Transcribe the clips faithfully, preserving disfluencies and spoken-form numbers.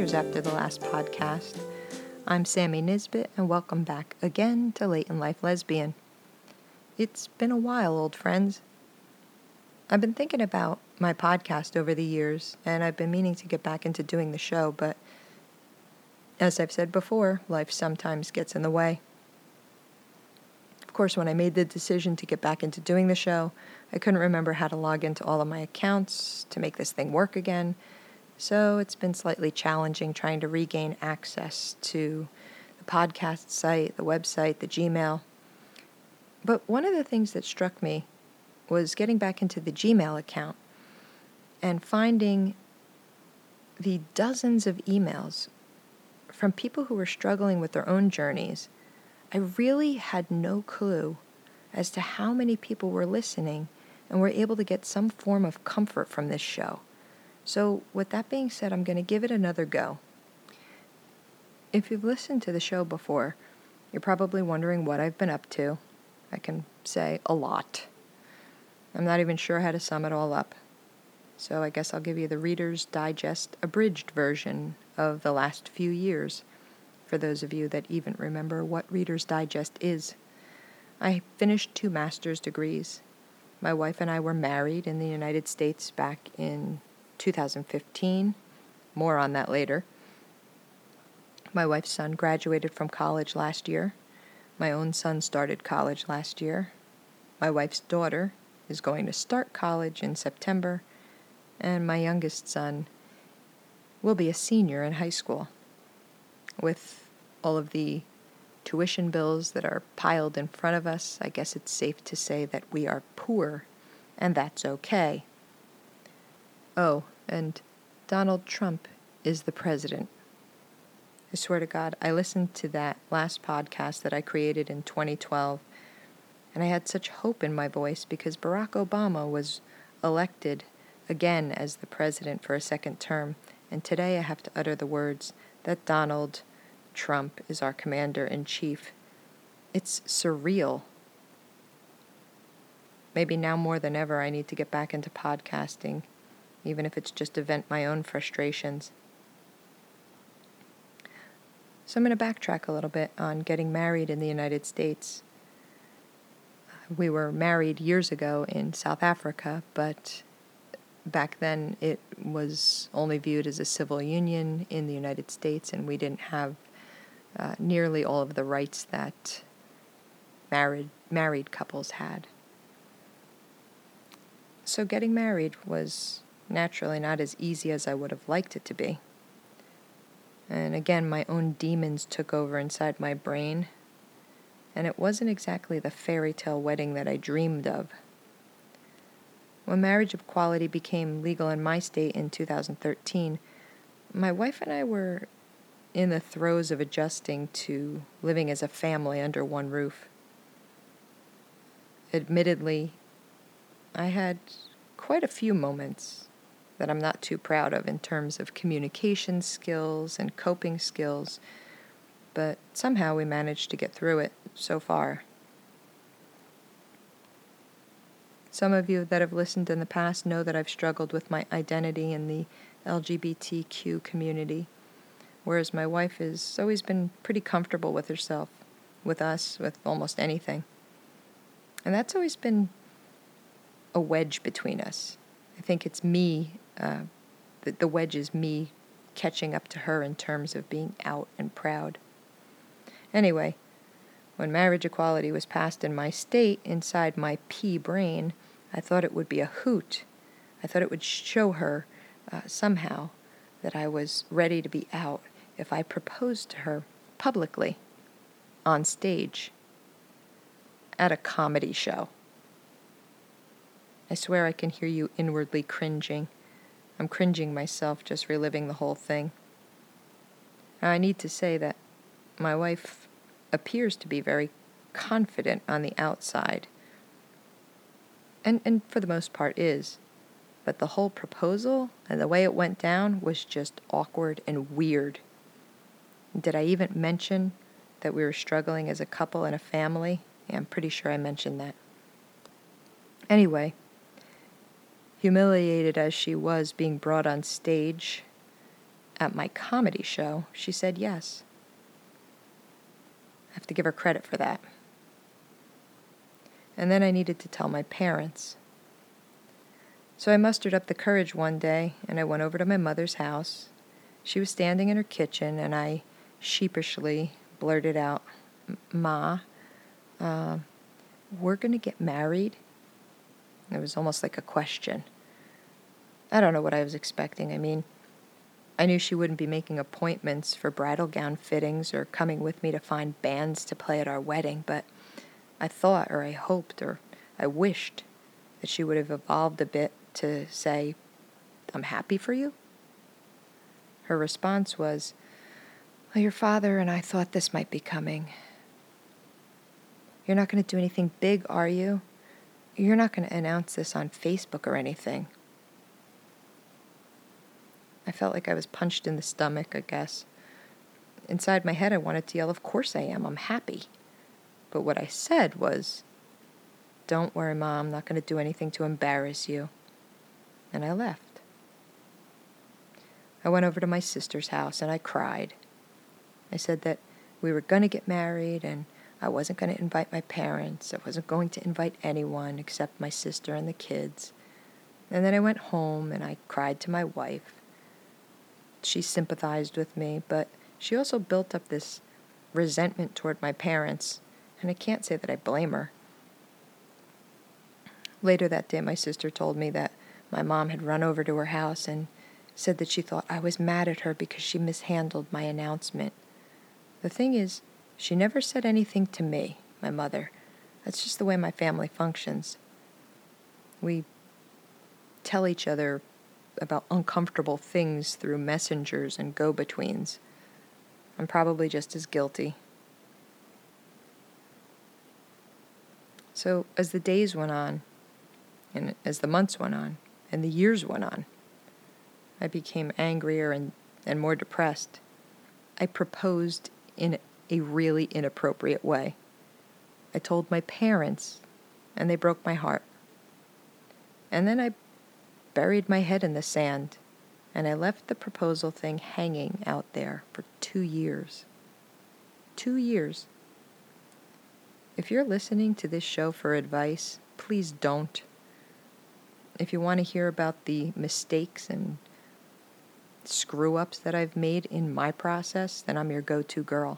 years after the last podcast. I'm Sammy Nisbet, and welcome back again to Late in Life Lesbian. It's been a while, old friends. I've been thinking about my podcast over the years, and I've been meaning to get back into doing the show, but as I've said before, life sometimes gets in the way. Of course, when I made the decision to get back into doing the show, I couldn't remember how to log into all of my accounts to make this thing work again, so it's been slightly challenging trying to regain access to the podcast site, the website, the Gmail. But one of the things that struck me was getting back into the Gmail account and finding the dozens of emails from people who were struggling with their own journeys. I really had no clue as to how many people were listening and were able to get some form of comfort from this show. So with that being said, I'm going to give it another go. If you've listened to the show before, you're probably wondering what I've been up to. I can say a lot. I'm not even sure how to sum it all up. So I guess I'll give you the Reader's Digest abridged version of the last few years, for those of you that even remember what Reader's Digest is. I finished two master's degrees. My wife and I were married in the United States back in two thousand fifteen. More on that later. My wife's son graduated from college last year. My own son started college last year. My wife's daughter is going to start college in September, and my youngest son will be a senior in high school. With all of the tuition bills that are piled in front of us, I guess it's safe to say that we are poor, and that's okay. Oh, and Donald Trump is the president. I swear to God, I listened to that last podcast that I created in twenty twelve, and I had such hope in my voice because Barack Obama was elected again as the president for a second term, and today I have to utter the words that Donald Trump is our commander-in-chief. It's surreal. Maybe now more than ever I need to get back into podcasting, even if it's just to vent my own frustrations. So I'm going to backtrack a little bit on getting married in the United States. We were married years ago in South Africa, but back then it was only viewed as a civil union in the United States, and we didn't have uh, nearly all of the rights that married married couples had. So getting married was naturally not as easy as I would have liked it to be. And again, my own demons took over inside my brain, and it wasn't exactly the fairy tale wedding that I dreamed of. When marriage equality became legal in my state in two thousand thirteen, my wife and I were in the throes of adjusting to living as a family under one roof. Admittedly, I had quite a few moments that I'm not too proud of in terms of communication skills and coping skills, but somehow we managed to get through it so far. Some of you that have listened in the past know that I've struggled with my identity in the L G B T Q community, whereas my wife has always been pretty comfortable with herself, with us, with almost anything. And that's always been a wedge between us. I think it's me, uh, the, the wedge is me catching up to her in terms of being out and proud. Anyway, when marriage equality was passed in my state, inside my pea brain, I thought it would be a hoot. I thought it would show her uh, somehow that I was ready to be out if I proposed to her publicly, on stage, at a comedy show. I swear I can hear you inwardly cringing. I'm cringing myself just reliving the whole thing. Now, I need to say that my wife appears to be very confident on the outside, and, and for the most part is, but the whole proposal and the way it went down was just awkward and weird. Did I even mention that we were struggling as a couple and a family? Yeah, I'm pretty sure I mentioned that. Anyway, humiliated as she was being brought on stage at my comedy show, she said yes. I have to give her credit for that. And then I needed to tell my parents. So I mustered up the courage one day, and I went over to my mother's house. She was standing in her kitchen, and I sheepishly blurted out, "Ma, uh, we're going to get married?" It was almost like a question. I don't know what I was expecting. I mean, I knew she wouldn't be making appointments for bridal gown fittings or coming with me to find bands to play at our wedding, but I thought, or I hoped, or I wished that she would have evolved a bit to say, "I'm happy for you." Her response was, "Well, your father and I thought this might be coming. You're not going to do anything big, are you? You're not going to announce this on Facebook or anything." I felt like I was punched in the stomach, I guess. Inside my head, I wanted to yell, "Of course I am. I'm happy." But what I said was, "Don't worry, Mom. I'm not going to do anything to embarrass you." And I left. I went over to my sister's house and I cried. I said that we were going to get married and I wasn't going to invite my parents. I wasn't going to invite anyone except my sister and the kids. And then I went home and I cried to my wife. She sympathized with me, but she also built up this resentment toward my parents, and I can't say that I blame her. Later that day, my sister told me that my mom had run over to her house and said that she thought I was mad at her because she mishandled my announcement. The thing is, she never said anything to me, my mother. That's just the way my family functions. We tell each other about uncomfortable things through messengers and go-betweens. I'm probably just as guilty. So as the days went on, and as the months went on, and the years went on, I became angrier and, and more depressed. I proposed in a really inappropriate way. I told my parents, and they broke my heart. And then I buried my head in the sand, and I left the proposal thing hanging out there for two years. Two years. If you're listening to this show for advice, please don't. If you want to hear about the mistakes and screw-ups that I've made in my process, then I'm your go-to girl.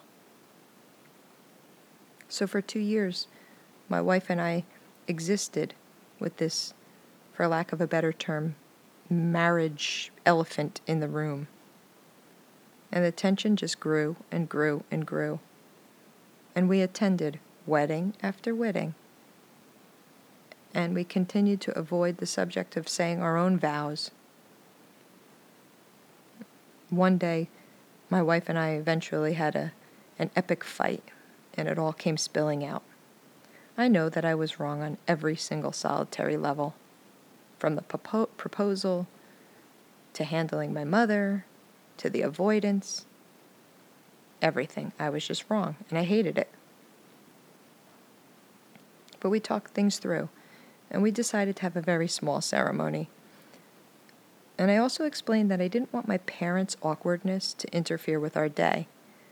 So for two years, my wife and I existed with this, for lack of a better term, marriage elephant in the room. And the tension just grew and grew and grew. And we attended wedding after wedding. And we continued to avoid the subject of saying our own vows. One day, my wife and I eventually had a an epic fight, and it all came spilling out. I know that I was wrong on every single solitary level. From the propo- proposal, to handling my mother, to the avoidance, everything. I was just wrong, and I hated it. But we talked things through, and we decided to have a very small ceremony. And I also explained that I didn't want my parents' awkwardness to interfere with our day.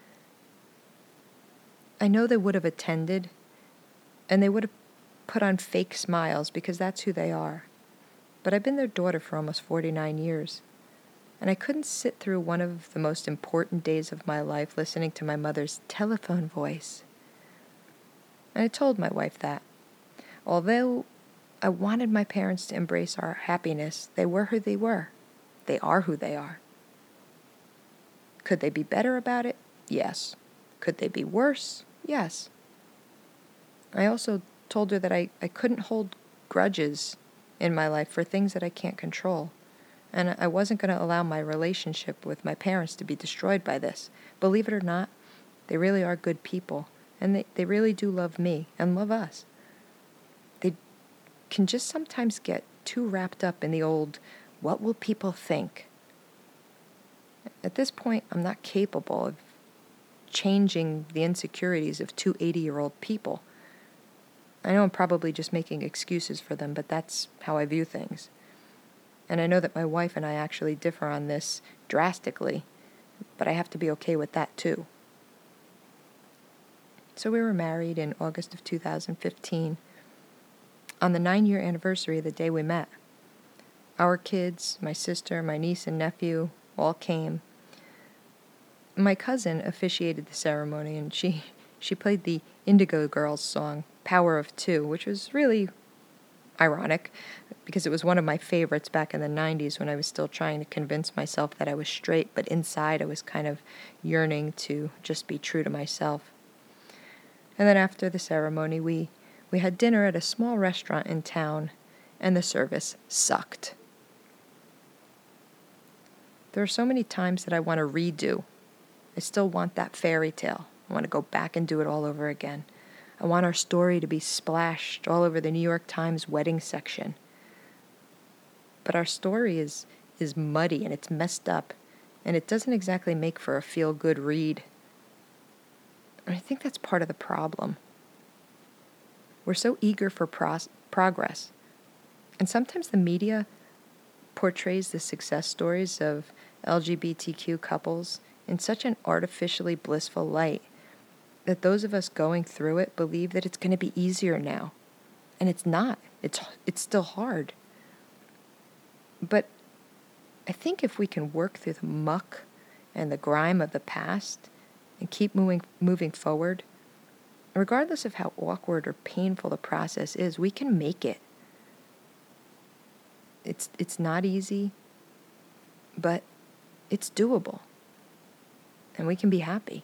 I know they would have attended, and they would have put on fake smiles because that's who they are. But I've been their daughter for almost forty-nine years, and I couldn't sit through one of the most important days of my life listening to my mother's telephone voice. And I told my wife that, although I wanted my parents to embrace our happiness, they were who they were. They are who they are. Could they be better about it? Yes. Could they be worse? Yes. I also told her that I, I couldn't hold grudges in my life for things that I can't control. And I wasn't going to allow my relationship with my parents to be destroyed by this. Believe it or not, they really are good people. And they, they really do love me and love us. They can just sometimes get too wrapped up in the old, what will people think? At this point, I'm not capable of changing the insecurities of two eighty-year-old people. I know I'm probably just making excuses for them, but that's how I view things. And I know that my wife and I actually differ on this drastically. but I have to be okay with that too. So we were married in August of two thousand fifteen, on the nine-year anniversary of the day we met. Our kids, my sister, my niece and nephew, all came. My cousin officiated the ceremony, and she, she played the Indigo Girls song, Power of Two, which was really ironic, because it was one of my favorites back in the nineties when I was still trying to convince myself that I was straight, but inside I was kind of yearning to just be true to myself. And then after the ceremony, we, we had dinner at a small restaurant in town, and the service sucked. There are so many times that I want to redo. I still want that fairy tale. I want to go back and do it all over again. I want our story to be splashed all over the New York Times wedding section. But our story is, is muddy and it's messed up, and it doesn't exactly make for a feel-good read. And I think that's part of the problem. We're so eager for pros- progress. And sometimes the media portrays the success stories of L G B T Q couples in such an artificially blissful light that those of us going through it believe that it's going to be easier now. And it's not. It's it's still hard. But I think if we can work through the muck and the grime of the past and keep moving moving forward, regardless of how awkward or painful the process is, we can make it. It's it's not easy, but it's doable. And we can be happy.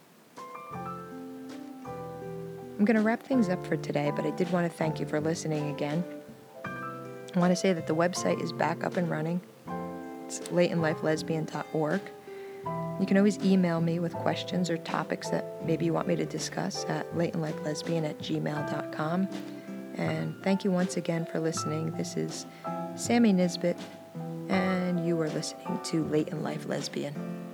I'm going to wrap things up for today, but I did want to thank you for listening again. I want to say that the website is back up and running. It's late in life lesbian dot org. You can always email me with questions or topics that maybe you want me to discuss at late in life lesbian at gmail dot com. And thank you once again for listening. This is Sammy Nisbet, and you are listening to Late in Life Lesbian.